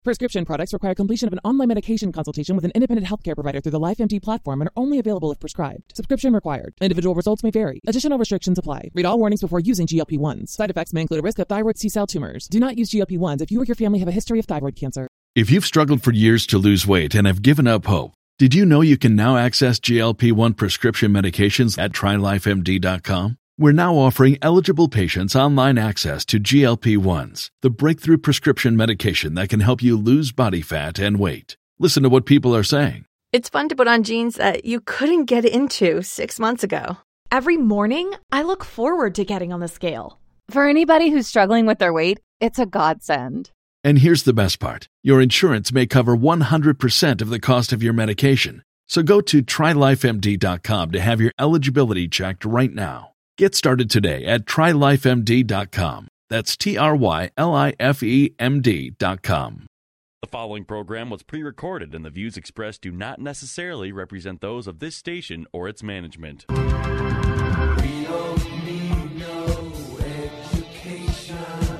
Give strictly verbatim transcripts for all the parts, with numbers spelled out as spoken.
Prescription products require completion of an online medication consultation with an independent healthcare provider through the LifeMD platform and are only available if prescribed. Subscription required. Individual results may vary. Additional restrictions apply. Read all warnings before using G L P one s. Side effects may include a risk of thyroid C-cell tumors. Do not use G L P one s if you or your family have a history of thyroid cancer. If you've struggled for years to lose weight and have given up hope, did you know you can now access G L P one prescription medications at try life M D dot com? We're now offering eligible patients online access to G L P one s, the breakthrough prescription medication that can help you lose body fat and weight. Listen to what people are saying. It's fun to put on jeans that you couldn't get into six months ago. Every morning, I look forward to getting on the scale. For anybody who's struggling with their weight, it's a godsend. And here's the best part. Your insurance may cover one hundred percent of the cost of your medication. So go to try life M D dot com to have your eligibility checked right now. Get started today at try life M D dot com. That's T R Y L I F E M D dot com. The following program was pre-recorded and the views expressed do not necessarily represent those of this station or its management. We don't need no education.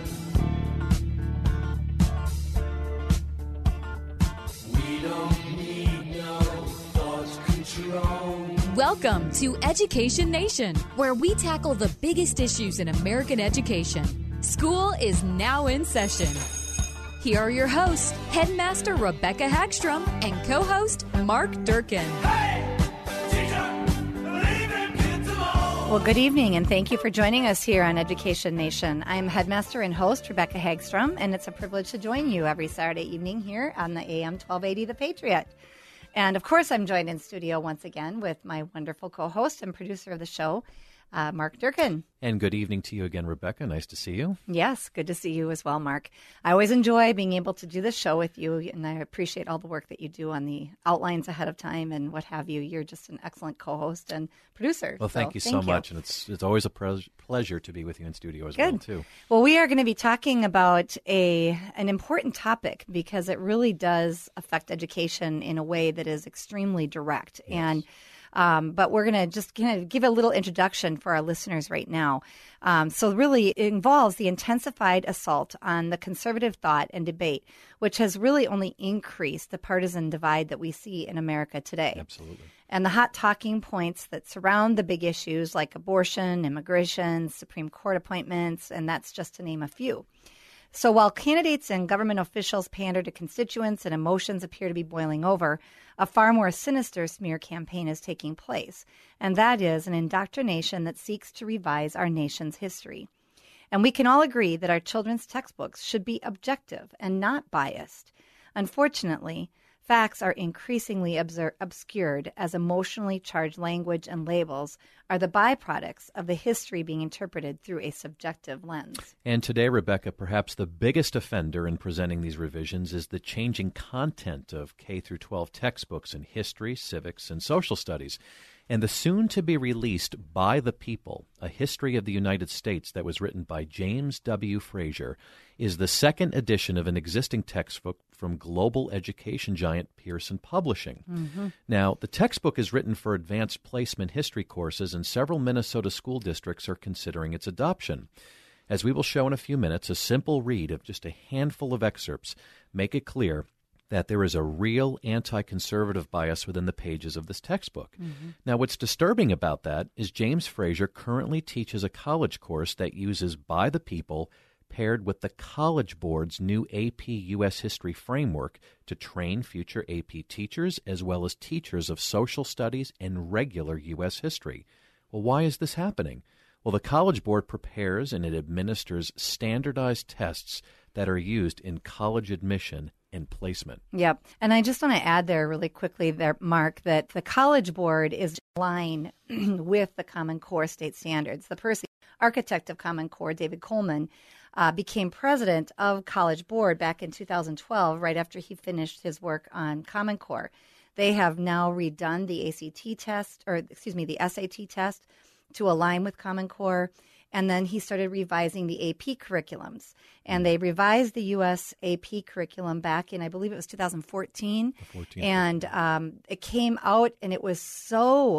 We don't need no thought control. Welcome to Education Nation, where we tackle the biggest issues in American education. School is now in session. Here are your hosts, Headmaster Rebecca Hagstrom and co-host Mark Durkin. Hey, teacher, leave them kids alone. Well, good evening, and thank you for joining us here on Education Nation. I'm Headmaster and host Rebecca Hagstrom, and it's a privilege to join you every Saturday evening here on the A M twelve eighty The Patriot. And, of course, I'm joined in studio once again with my wonderful co-host and producer of the show, uh, Mark Durkin. And good evening to you again, Rebecca. Nice to see you. Yes, good to see you as well, Mark. I always enjoy being able to do this show with you, and I appreciate all the work that you do on the outlines ahead of time and what have you. You're just an excellent co-host and producer. Well, thank so, you so thank much, you. and it's it's always a pre- pleasure to be with you in studio as Good. well, too. Well, we are going to be talking about a an important topic because it really does affect education in a way that is extremely direct. Yes. And Um, but we're going to just kind of give a little introduction for our listeners right now. Um, so really it involves the intensified assault on the conservative thought and debate, which has really only increased the partisan divide that we see in America today. Absolutely. And the hot talking points that surround the big issues like abortion, immigration, Supreme Court appointments, and that's just to name a few. So while candidates and government officials pander to constituents and emotions appear to be boiling over, a far more sinister smear campaign is taking place, and that is an indoctrination that seeks to revise our nation's history. And we can all agree that our children's textbooks should be objective and not biased. Unfortunately, facts are increasingly obser- obscured as emotionally charged language and labels are the byproducts of the history being interpreted through a subjective lens. And today, Rebecca, perhaps the biggest offender in presenting these revisions is the changing content of K through twelve textbooks in history, civics, and social studies. And the soon-to-be-released By the People, A History of the United States that was written by James W. Frazier, is the second edition of an existing textbook from global education giant Pearson Publishing. Mm-hmm. Now, the textbook is written for advanced placement history courses, and several Minnesota school districts are considering its adoption. As we will show in a few minutes, a simple read of just a handful of excerpts make it clear that there is a real anti-conservative bias within the pages of this textbook. Mm-hmm. Now, what's disturbing about that is James Frazier currently teaches a college course that uses By the People paired with the College Board's new A P U S History framework to train future A P teachers as well as teachers of social studies and regular U S history. Well, why is this happening? Well, the College Board prepares and it administers standardized tests that are used in college admission and placement. Yep. And I just want to add there really quickly there, Mark, that the College Board is in line with the Common Core state standards. The person, architect of Common Core, David Coleman, uh, became president of College Board back in two thousand twelve, right after he finished his work on Common Core. They have now redone the A C T test, or excuse me, the S A T test to align with Common Core. And then he started revising the A P curriculums. And they revised the U S A P curriculum back in, I believe it was two thousand fourteen. fourteen. And um, it came out and it was so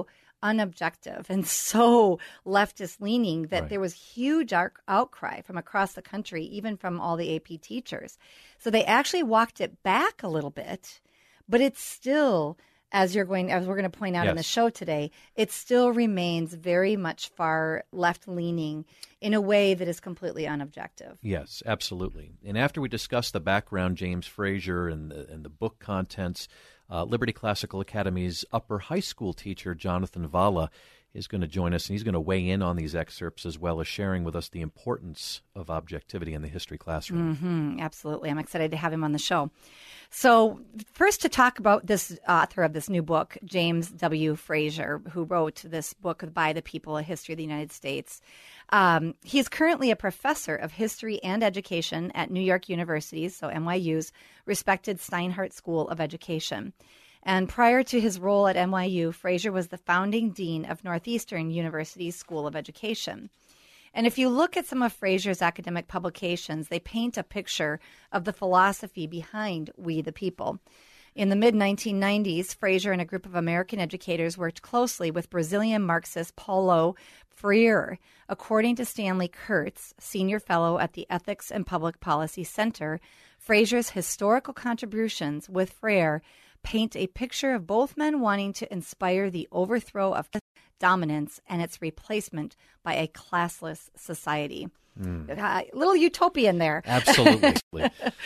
unobjective and so leftist leaning that Right. there was huge out- outcry from across the country, even from all the A P teachers. So they actually walked it back a little bit, but it's still, as you're going, as we're going to point out in the Yes. show today, it still remains very much far left leaning in a way that is completely unobjective. Yes, absolutely. And after we discuss the background, James Frazier, and the, and the book contents, uh, Liberty Classical Academy's upper high school teacher, Jonathan Valla, is going to join us, and he's going to weigh in on these excerpts as well as sharing with us the importance of objectivity in the history classroom. Mm-hmm, absolutely. I'm excited to have him on the show. So first, to talk about this author of this new book, James W. Frazier, who wrote this book, By the People, A History of the United States. Um, he is currently a professor of history and education at New York University, so N Y U's respected Steinhardt School of Education. And prior to his role at N Y U, Frazier was the founding dean of Northeastern University's School of Education. And if you look at some of Frazier's academic publications, they paint a picture of the philosophy behind We the People. In the mid nineteen nineties, Frazier and a group of American educators worked closely with Brazilian Marxist Paulo Freire. According to Stanley Kurtz, senior fellow at the Ethics and Public Policy Center, Frazier's historical contributions with Freire paint a picture of both men wanting to inspire the overthrow of dominance and its replacement by a classless society. Mm. A little utopian there. Absolutely.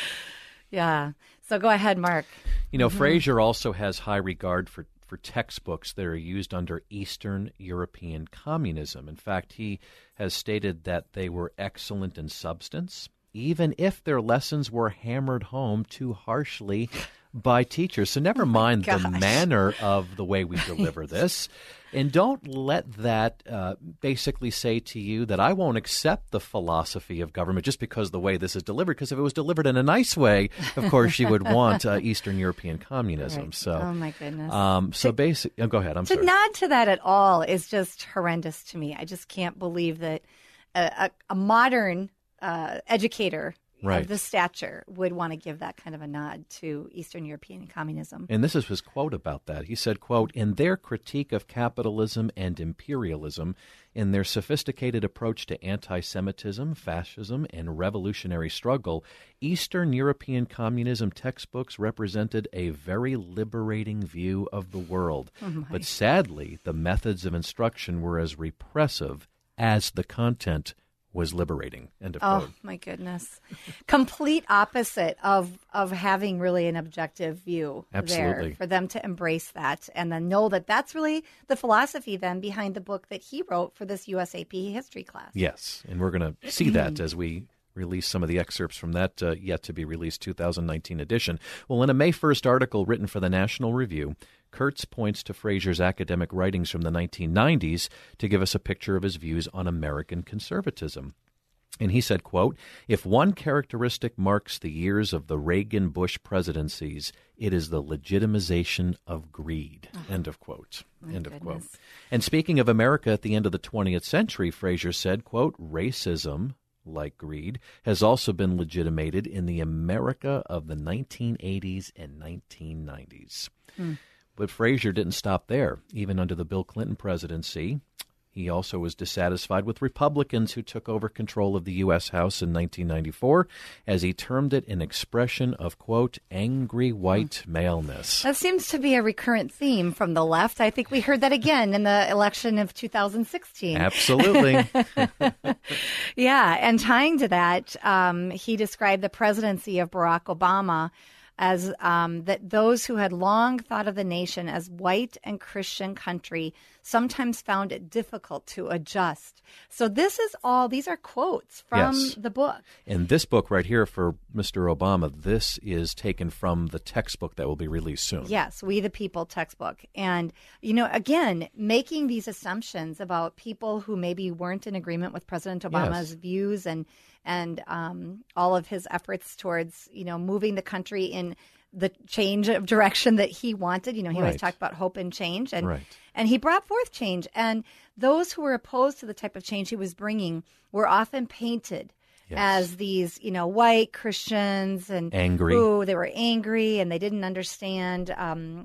Yeah. So go ahead, Mark. You know, Mhm. Frazier also has high regard for, for textbooks that are used under Eastern European communism. In fact, he has stated that they were excellent in substance, even if their lessons were hammered home too harshly by teachers. So never mind the gosh. manner of the way we deliver this. And don't let that uh, basically say to you that I won't accept the philosophy of government just because the way this is delivered. Because if it was delivered in a nice way, of course, you would want uh, Eastern European communism. Right. So, oh, my goodness. um, so basic. Oh, go ahead. I'm to sorry. nod to that at all is just horrendous to me. I just can't believe that a, a, a modern uh, educator Right. of this stature would want to give that kind of a nod to Eastern European communism. And this is his quote about that. He said, quote, "In their critique of capitalism and imperialism, in their sophisticated approach to anti-Semitism, fascism, and revolutionary struggle, Eastern European communism textbooks represented a very liberating view of the world. Oh, but sadly, the methods of instruction were as repressive as the content was liberating." End of Oh, quote. my goodness. Complete opposite of, of having really an objective view Absolutely. there for them to embrace that and then know that that's really the philosophy then behind the book that he wrote for this U S A P history class. Yes, and we're going to see that as we release some of the excerpts from that uh, yet-to-be-released two thousand nineteen edition. Well, in a May first article written for the National Review, Kurtz points to Frazier's academic writings from the nineteen nineties to give us a picture of his views on American conservatism. And he said, quote, "If one characteristic marks the years of the Reagan-Bush presidencies, it is the legitimization of greed." Oh, end of quote. End goodness. of quote. And speaking of America at the end of the twentieth century, Frazier said, quote, "Racism, like greed, has also been legitimated in the America of the nineteen eighties and nineteen nineties. Hmm. But Frazier didn't stop there. Even under the Bill Clinton presidency, he also was dissatisfied with Republicans who took over control of the U S House in nineteen ninety-four, as he termed it an expression of, quote, angry white maleness. That seems to be a recurrent theme from the left. I think we heard that again in the election of two thousand sixteen. Absolutely. Yeah, and tying to that, um, he described the presidency of Barack Obama as um, that those who had long thought of the nation as white and Christian country sometimes found it difficult to adjust. So this is all, these are quotes from Yes. the book. And this book right here for Mister Obama, this is taken from the textbook that will be released soon. Yes, We the People textbook. And, you know, again, making these assumptions about people who maybe weren't in agreement with President Obama's Yes. views and and um, all of his efforts towards, you know, moving the country in the change of direction that he wanted. You know, he always Right. talked about hope and change. And, Right. and he brought forth change. And those who were opposed to the type of change he was bringing were often painted Yes. as these, you know, white Christians and Angry. who they were angry and they didn't understand um,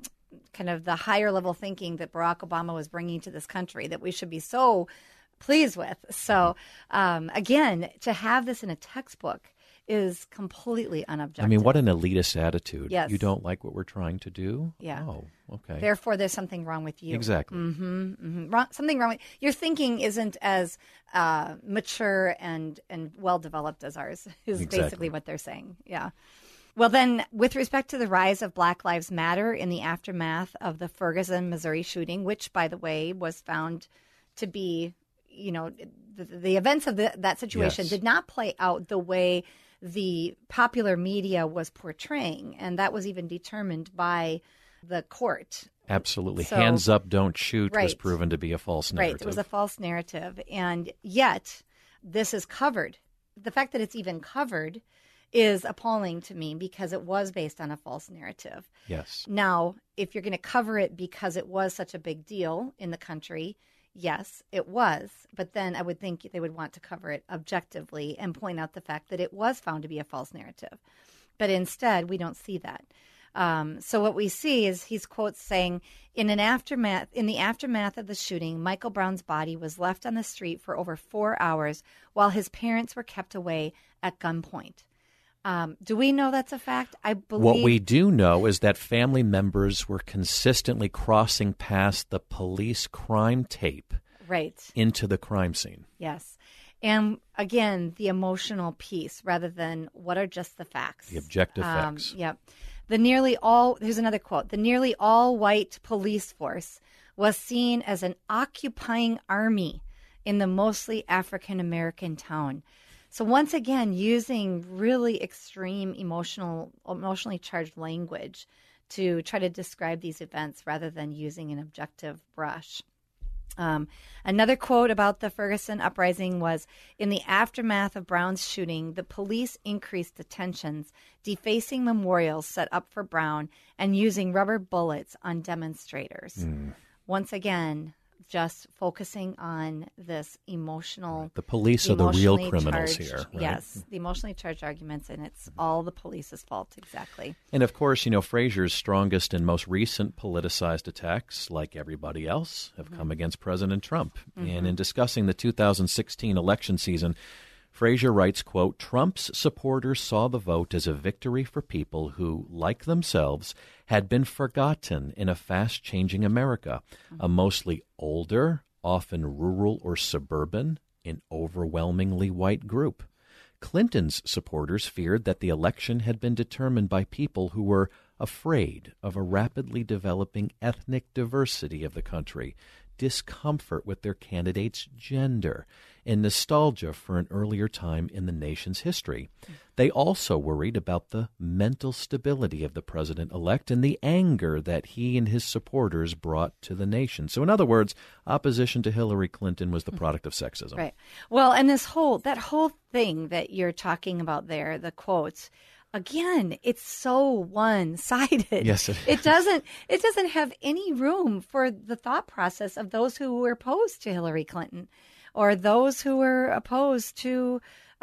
kind of the higher level thinking that Barack Obama was bringing to this country that we should be so pleased with. So, um, again, to have this in a textbook is completely unobjective. I mean, what an elitist attitude. Yes. You don't like what we're trying to do? Yeah. Oh, okay. Therefore, there's something wrong with you. Exactly. Mm-hmm, mm-hmm. Wrong, something wrong with your thinking isn't as uh, mature and, and well-developed as ours is Exactly. basically what they're saying. Yeah. Well, then, with respect to the rise of Black Lives Matter in the aftermath of the Ferguson, Missouri shooting, which, by the way, was found to be, you know, the, the events of the, that situation Yes. did not play out the way the popular media was portraying, and that was even determined by the court. Absolutely. So- Hands up, don't shoot was Right. proven to be a false narrative. Right. It was a false narrative. And yet, this is covered. The fact that it's even covered is appalling to me because it was based on a false narrative. Yes. Now, if you're going to cover it because it was such a big deal in the country, yes, it was. But then I would think they would want to cover it objectively and point out the fact that it was found to be a false narrative. But instead, we don't see that. Um, so what we see is he's quotes saying, in an aftermath, in the aftermath of the shooting, Michael Brown's body was left on the street for over four hours while his parents were kept away at gunpoint. Um, do we know that's a fact? I believe. What we do know is that family members were consistently crossing past the police crime tape right into the crime scene. Yes. And again, the emotional piece rather than what are just the facts. The objective Um, facts. Yep. The nearly all, here's another quote, the nearly all white police force was seen as an occupying army in the mostly African American town. So once again, using really extreme emotional, emotionally charged language to try to describe these events rather than using an objective brush. Um, another quote about the Ferguson uprising was, in the aftermath of Brown's shooting, the police increased the tensions, defacing memorials set up for Brown and using rubber bullets on demonstrators. Mm. Once again, just focusing on this emotional. The police are the real emotionally criminals charged- here, right? Yes, the emotionally charged arguments, and it's all the police's fault, exactly. And of course, you know, Frazier's strongest and most recent politicized attacks, like everybody else, have Mm-hmm. come against President Trump. Mhm. And in discussing the two thousand sixteen election season, Frazier writes, quote, Trump's supporters saw the vote as a victory for people who, like themselves, had been forgotten in a fast-changing America, a mostly older, often rural or suburban, and overwhelmingly white group. Clinton's supporters feared that the election had been determined by people who were afraid of a rapidly developing ethnic diversity of the country, discomfort with their candidate's gender, and nostalgia for an earlier time in the nation's history. They also worried about the mental stability of the president-elect and the anger that he and his supporters brought to the nation. So in other words, opposition to Hillary Clinton was the product of sexism. Right. Well, and this whole, that whole thing that you're talking about there, the quotes, again, it's so one-sided. Yes, it it doesn't. It doesn't have any room for the thought process of those who were opposed to Hillary Clinton, or those who were opposed to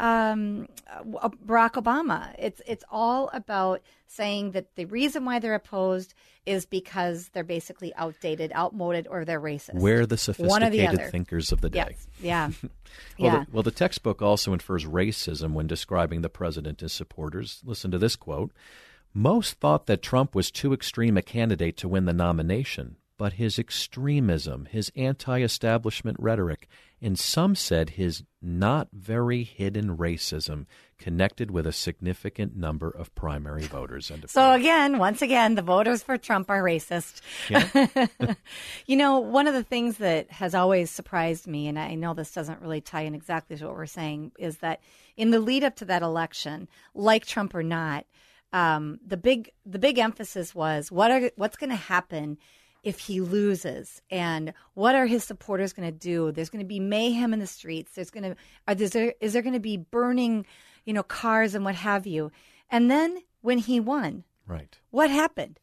um, Barack Obama. It's it's all about saying that the reason why they're opposed is because they're basically outdated, outmoded, or they're racist. We're the One or the sophisticated other. thinkers of the day. Yes. Yeah. Well, yeah. the, well, the textbook also infers racism when describing the president and his supporters. Listen to this quote. Most thought that Trump was too extreme a candidate to win the nomination, but his extremism, his anti-establishment rhetoric, and some said his not very hidden racism connected with a significant number of primary voters. End of So again, once again, the voters for Trump are racist. Yeah. You know, one of the things that has always surprised me, and I know this doesn't really tie in exactly to what we're saying, is that in the lead up to that election, like Trump or not, um, the big the big emphasis was what are what's going to happen if he loses, and what are his supporters going to do? There's going to be mayhem in the streets. There's going to are there is there going to be burning, you know, cars and what have you. And then when he won, right, what happened?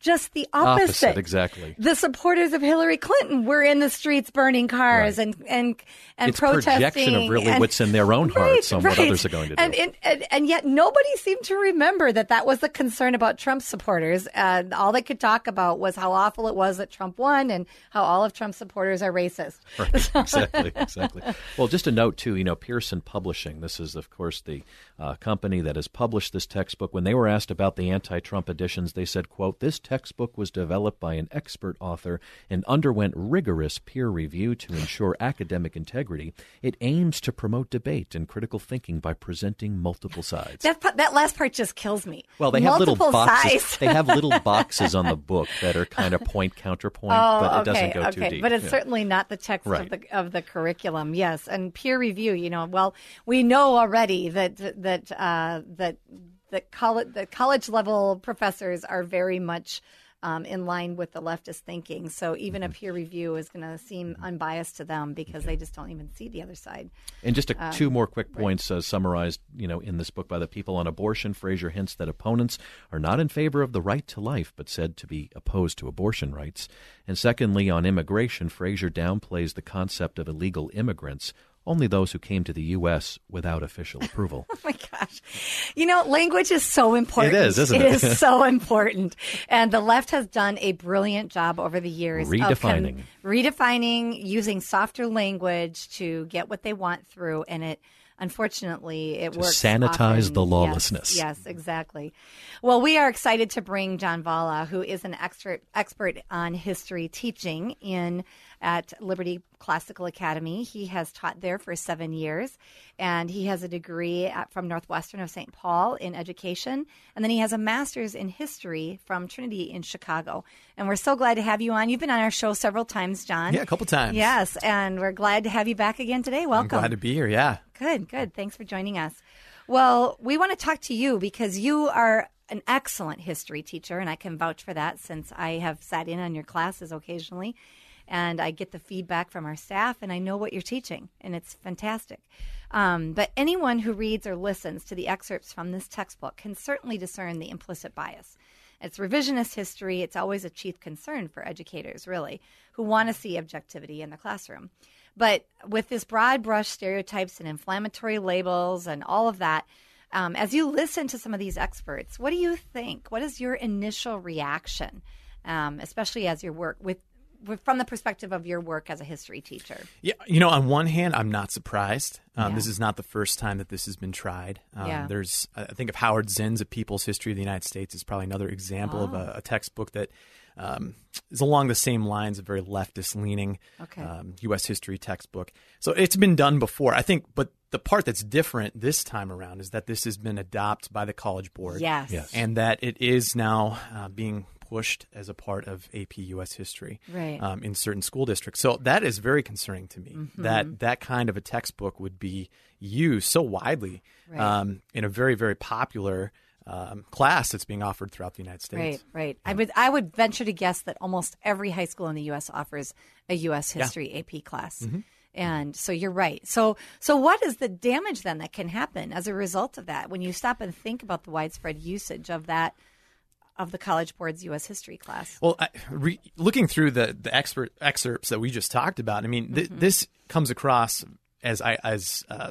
just the opposite. Opposite, exactly. The supporters of Hillary Clinton were in the streets burning cars Right. and and and it's protesting. projection of really and, what's in their own hearts right, on right. what others are going to do. And, and, and, and yet nobody seemed to remember that that was the concern about Trump supporters. Uh, all they could talk about was how awful it was that Trump won and how all of Trump's supporters are racist. Right, exactly, exactly. Well, just a note, too, you know, Pearson Publishing, this is, of course, the uh, company that has published this textbook. When they were asked about the anti-Trump editions, they said, quote, "This textbook was developed by an expert author and underwent rigorous peer review to ensure academic integrity. It aims to promote debate and critical thinking by presenting multiple sides." That pa- that last part just kills me. Well, they have Multiple little boxes. size. They have little boxes on the book that are kind of point counterpoint, Oh, but it okay, doesn't go okay. too deep. But it's Yeah. certainly not the text Right. of the of the curriculum. Yes, and peer review. You know, well, we know already that that uh, that that college the college level professors are very much um, in line with the leftist thinking. So even Mm-hmm. a peer review is going to seem unbiased to them because Okay. they just don't even see the other side. And just a, Um, two more quick right. points uh, summarized, you know, in this book by the people on abortion. Fraser hints that opponents are not in favor of the right to life, but said to be opposed to abortion rights. And secondly, on immigration, Fraser downplays the concept of illegal immigrants, only those who came to the U S without official approval. Oh my gosh. You know, language is so important. It is, isn't it? It is so important. And the left has done a brilliant job over the years of Redefining. con- redefining, using softer language to get what they want through. And it, unfortunately, it To works. sanitize often. the lawlessness. Yes, yes, exactly. Well, we are excited to bring John Valla, who is an expert expert on history teaching in at Liberty Classical Academy. He has taught there for seven years, and he has a degree at, from Northwestern of Saint Paul in education, and then he has a master's in history from Trinity in Chicago. And we're so glad to have you on. You've been on our show several times, John. Yeah, a couple times. Yes, and we're glad to have you back again today. Welcome. I'm glad to be here, yeah. Good, good. Thanks for joining us. Well, we want to talk to you because you are an excellent history teacher, and I can vouch for that since I have sat in on your classes occasionally, and I get the feedback from our staff, and I know what you're teaching, and it's fantastic. Um, but anyone who reads or listens to the excerpts from this textbook can certainly discern the implicit bias. It's revisionist history. It's always a chief concern for educators, really, who want to see objectivity in the classroom. But with this broad brush stereotypes and inflammatory labels and all of that, um, as you listen to some of these experts, what do you think? What is your initial reaction, um, especially as your work with, with from the perspective of your work as a history teacher? Yeah, you know, on one hand, I'm not surprised. Um, Yeah. This is not the first time that this has been tried. Um, Yeah. There's, I think of Howard Zinn's A People's History of the United States is probably another example Oh. of a, a textbook that um, is along the same lines, a very leftist-leaning Okay. um, U S history textbook. So it's been done before, I think. But the part that's different this time around is that this has been adopted by the College Board. Yes. Yes. And that it is now uh, being pushed as a part of A P U S history Right. um, in certain school districts. So that is very concerning to me, Mhm. that that kind of a textbook would be used so widely Right. um, in a very, very popular um, class that's being offered throughout the United States. Right, right. I would I would venture to guess that almost every high school in the U S offers a U S history A P class. Mhm. And so you're right. So so what is the damage then that can happen as a result of that when you stop and think about the widespread usage of that of the College Board's U S history class? Well, I, re, looking through the the expert excerpts that we just talked about, I mean, th- Mhm. this comes across as I as uh,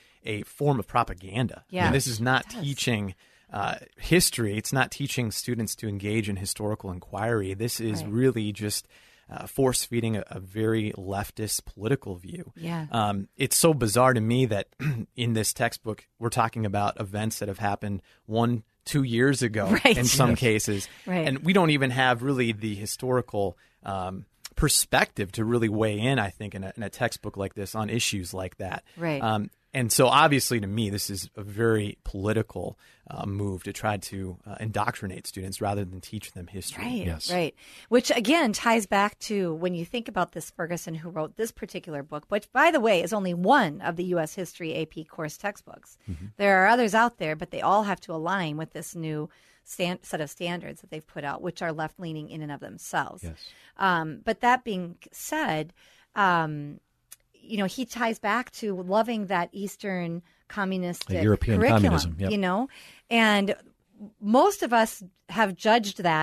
a form of propaganda. Yeah, and this is not it does. teaching uh, history. It's not teaching students to engage in historical inquiry. This is Right. really just uh, force feeding a, a very leftist political view. Yeah. Um, it's so bizarre to me that in this textbook we're talking about events that have happened one, two years ago Right. in some Yes. cases, Right. and we don't even have really the historical um, perspective to really weigh in. I think in a, in a textbook like this on issues like that. Right. Um, and so, obviously, to me, this is a very political uh, move to try to uh, indoctrinate students rather than teach them history. Right, Yes. right. Which again ties back to when you think about this Ferguson who wrote this particular book, which, by the way, is only one of the U S history A P course textbooks. Mm-hmm. There are others out there, but they all have to align with this new stand, set of standards that they've put out, which are left leaning in and of themselves. Yes. Um, but that being said, um, you know, he ties back to loving that Eastern communistic European curriculum, communism, yep. you know, and most of us have judged that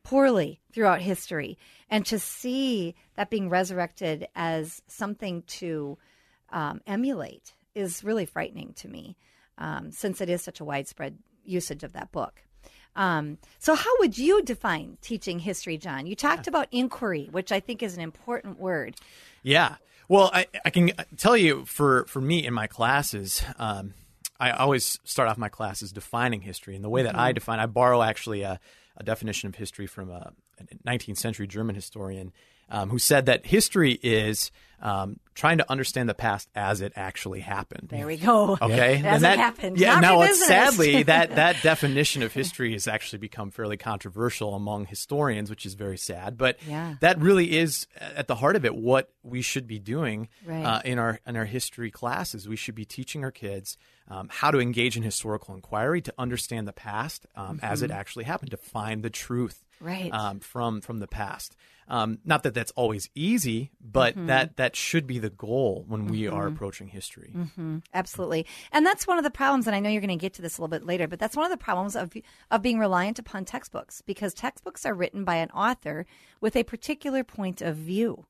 poorly throughout history. And to see that being resurrected as something to um, emulate is really frightening to me, um, since it is such a widespread usage of that book. Um, so how would you define teaching history, John? You talked yeah. about inquiry, which I think is an important word. Yeah. Well, I, I can tell you for, for me in my classes, um, I always start off my classes defining history. And the way that mm-hmm. I define, I borrow actually a, a definition of history from a, a nineteenth century German historian um, who said that history is um, trying to understand the past as it actually happened. There we go. Okay. As and that, it happened. Yeah. Not now, business. sadly, that, that definition of history has actually become fairly controversial among historians, which is very sad. But yeah. that really is at the heart of it what we should be doing right. uh, in our in our history classes. We should be teaching our kids um, how to engage in historical inquiry, to understand the past um, mm-hmm. as it actually happened, to find the truth right. um, from from the past. Um, not that that's always easy, but mm-hmm. that, that should be the goal when we mm-hmm. are approaching history. Mm-hmm. Absolutely. And that's one of the problems, and I know you're going to get to this a little bit later, but that's one of the problems of of being reliant upon textbooks, because textbooks are written by an author with a particular point of view.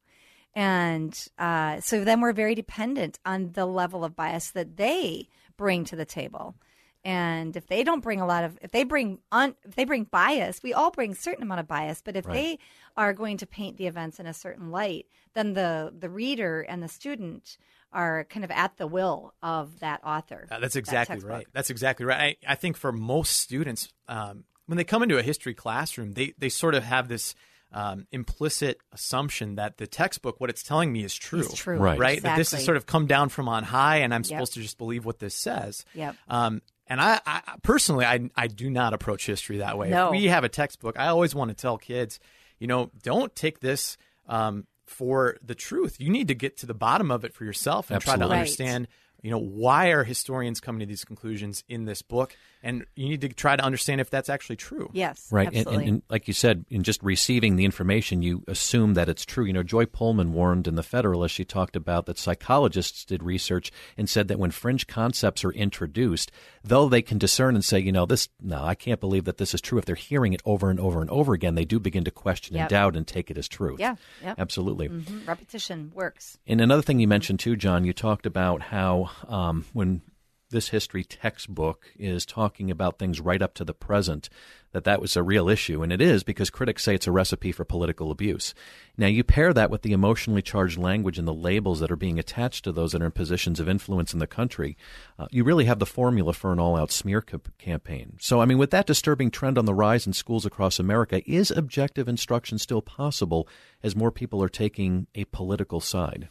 And uh, so then we're very dependent on the level of bias that they bring to the table. And if they don't bring a lot of, if they bring un, if they bring bias, we all bring a certain amount of bias. But if right. they are going to paint the events in a certain light, then the the reader and the student are kind of at the will of that author. Uh, that's exactly that right. That's exactly right. I, I think for most students, um, when they come into a history classroom, they they sort of have this um, implicit assumption that the textbook, what it's telling me, is true. It's true, right? Right. Exactly. That this has sort of come down from on high, and I'm Yep. supposed to just believe what this says. Yep. Um, And I, I personally, I, I do not approach history that way. No. If we have a textbook, I always want to tell kids, you know, don't take this um, for the truth. You need to get to the bottom of it for yourself and Absolutely. try to Right. understand, you know, why are historians coming to these conclusions in this book? And you need to try to understand if that's actually true. Yes, Right. And, absolutely. and, and like you said, in just receiving the information, you assume that it's true. You know, Joy Pullman warned in The Federalist, she talked about that psychologists did research and said that when fringe concepts are introduced, though they can discern and say, you know, this, no, I can't believe that this is true. If they're hearing it over and over and over again, they do begin to question Yep. and doubt and take it as truth. Yeah, yeah. Absolutely. Mhm. Repetition works. And another thing you mentioned too, John, you talked about how um, when this history textbook is talking about things right up to the present, that that was a real issue. And it is, because critics say it's a recipe for political abuse. Now, you pair that with the emotionally charged language and the labels that are being attached to those that are in positions of influence in the country, uh, you really have the formula for an all-out smear co- campaign. So, I mean, with that disturbing trend on the rise in schools across America, is objective instruction still possible as more people are taking a political side?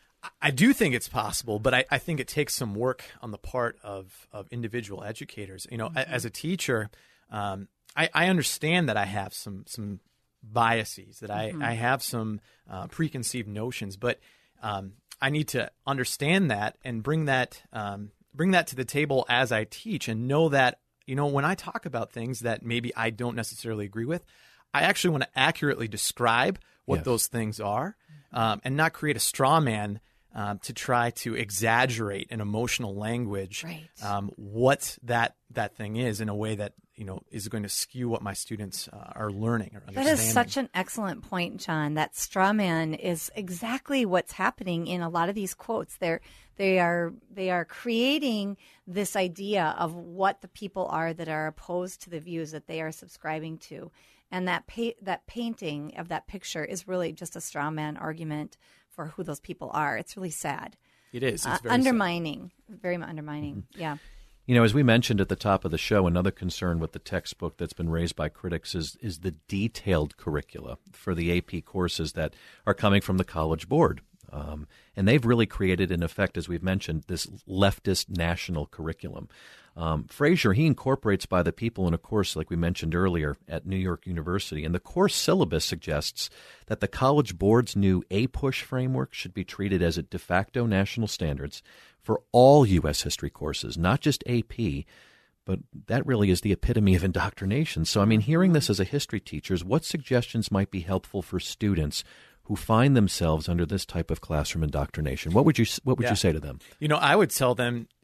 I do think it's possible, but I, I think it takes some work on the part of, of individual educators. You know, mm-hmm. as a teacher, um, I, I understand that I have some some biases, that I, mm-hmm. I have some uh, preconceived notions, but um, I need to understand that and bring that um, bring that to the table as I teach, and know that, you know, when I talk about things that maybe I don't necessarily agree with, I actually want to accurately describe what Yes. those things are, um, and not create a straw man Um, to try to exaggerate in emotional language Right. um, what that that thing is in a way that, you know, is going to skew what my students uh, are learning or That understanding. is such an excellent point, John. That straw man is exactly what's happening in a lot of these quotes. They're they are they are creating this idea of what the people are that are opposed to the views that they are subscribing to, and that pa- that painting of that picture is really just a straw man argument for who those people are. It's really sad. It is. It's Uh, very undermining, very undermining. Mm-hmm. Yeah. You know, as we mentioned at the top of the show, another concern with the textbook that's been raised by critics is is the detailed curricula for the A P courses that are coming from the College Board. Um, and they've really created, in effect, as we've mentioned, this leftist national curriculum. Um, Fraser, he incorporates By the People in a course, like we mentioned earlier, at New York University. And the course syllabus suggests that the College Board's new A-Push framework should be treated as a de facto national standards for all U S history courses, not just A P, but that really is the epitome of indoctrination. So, I mean, hearing this as a history teacher, what suggestions might be helpful for students who find themselves under this type of classroom indoctrination? What would you What would Yeah. you say to them? You know, I would tell them,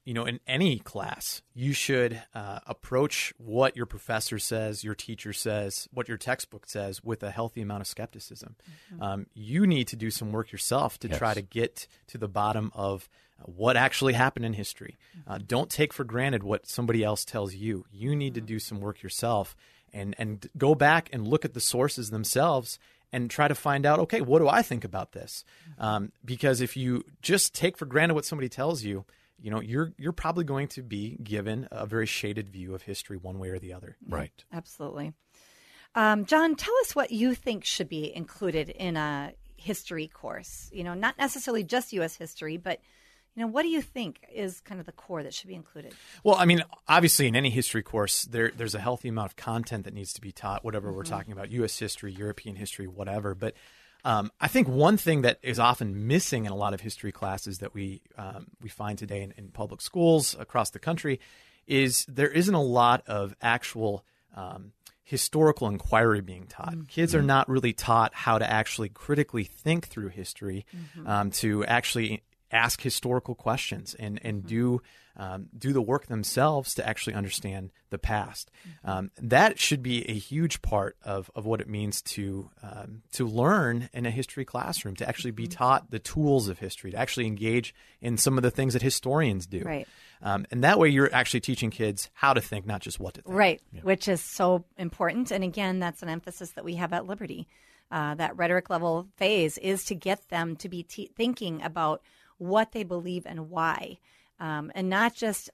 you know, in any class, you should uh, approach what your professor says, your teacher says, what your textbook says with a healthy amount of skepticism. Mm-hmm. Um, you need to do some work yourself to yes. try to get to the bottom of what actually happened in history. Mm-hmm. Uh, don't take for granted what somebody else tells you. You need mm-hmm. to do some work yourself and, and go back and look at the sources themselves and try to find out, okay, what do I think about this? Um, because if you just take for granted what somebody tells you, you know, you're you're probably going to be given a very shaded view of history one way or the other. Right. Absolutely. Um, John, tell us what you think should be included in a history course. You know, not necessarily just U S history, but you know, what do you think is kind of the core that should be included? Well, I mean, obviously in any history course, there there's a healthy amount of content that needs to be taught, whatever mm-hmm. we're talking about, U S history, European history, whatever. But um, I think one thing that is often missing in a lot of history classes that we um, we find today in, in public schools across the country is there isn't a lot of actual um, historical inquiry being taught. Mm-hmm. Kids are not really taught how to actually critically think through history, mm-hmm. um, to actually ask historical questions and, and mm-hmm. do um, do the work themselves to actually understand the past. Mm-hmm. Um, that should be a huge part of, of what it means to um, to learn in a history classroom, to actually be mm-hmm. taught the tools of history, to actually engage in some of the things that historians do. Right. Um, and that way you're actually teaching kids how to think, not just what to think. Right, yeah. which is so important. And again, that's an emphasis that we have at Liberty. Uh, that rhetoric level phase is to get them to be te- thinking about what they believe and why, um, and not just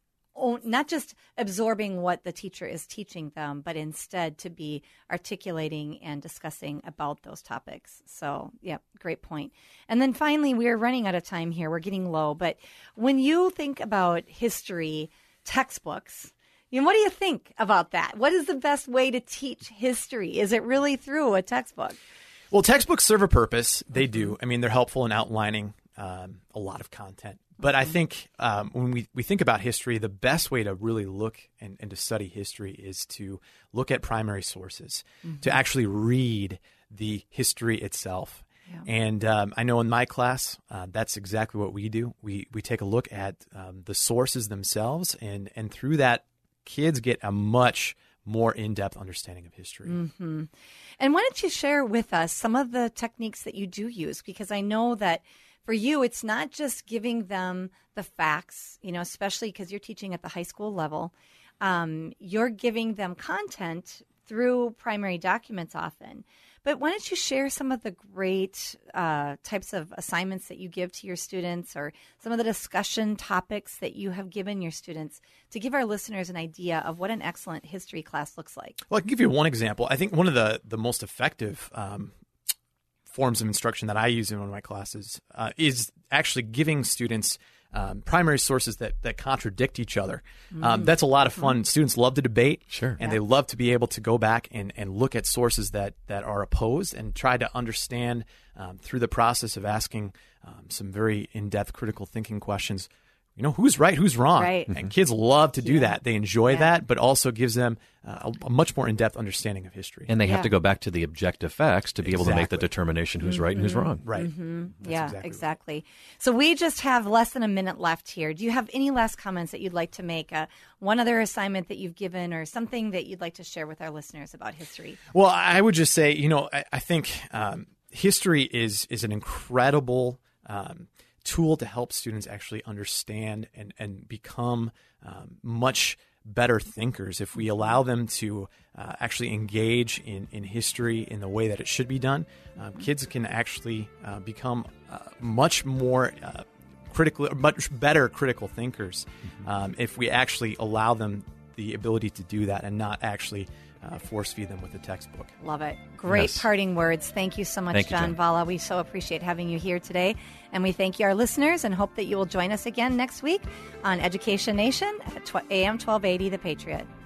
not just absorbing what the teacher is teaching them, but instead to be articulating and discussing about those topics. So, yeah, great point. And then finally, we're running out of time here. We're getting low. But when you think about history textbooks, you know, what do you think about that? What is the best way to teach history? Is it really through a textbook? Well, textbooks serve a purpose. They do. I mean, they're helpful in outlining Um, a lot of content. But I think um, when we, we think about history, the best way to really look and, and to study history is to look at primary sources, mm-hmm. to actually read the history itself. Yeah. And um, I know in my class, uh, that's exactly what we do. We we take a look at um, the sources themselves, and, and through that, kids get a much more in-depth understanding of history. Mm-hmm. And why don't you share with us some of the techniques that you do use? Because I know that for you, it's not just giving them the facts, you know, especially because you're teaching at the high school level. Um, you're giving them content through primary documents often. But why don't you share some of the great uh, types of assignments that you give to your students, or some of the discussion topics that you have given your students, to give our listeners an idea of what an excellent history class looks like? Well, I can give you one example. I think one of the, the most effective um, forms of instruction that I use in one of my classes uh, is actually giving students um, primary sources that, that contradict each other. Mm-hmm. Um, that's a lot of fun. Mm-hmm. Students love to debate, sure, and yeah. they love to be able to go back and, and look at sources that, that are opposed and try to understand um, through the process of asking um, some very in-depth critical thinking questions, you know, who's right, who's wrong. Right. And mm-hmm. kids love to do yeah. that. They enjoy yeah. that, but also gives them uh, a, a much more in-depth understanding of history. And they yeah. have to go back to the objective facts to be exactly. able to make the determination who's mm-hmm. right and who's wrong. Right. Mm-hmm. That's Yeah, exactly. exactly. Right. So we just have less than a minute left here. Do you have any last comments that you'd like to make? Uh, one other assignment that you've given, or something that you'd like to share with our listeners about history? Well, I would just say, you know, I, I think um, history is is an incredible um, tool to help students actually understand and, and become um, much better thinkers. If we allow them to uh, actually engage in, in history in the way that it should be done, um, kids can actually uh, become uh, much more uh, critical, much better critical thinkers um, if we actually allow them the ability to do that and not actually Uh, force feed them with the textbook. Love it. Great Yes. parting words. Thank you so much, Thank you, John Jen. Valla. We so appreciate having you here today. And we thank you, our listeners, and hope that you will join us again next week on Education Nation at A M twelve eighty, The Patriot.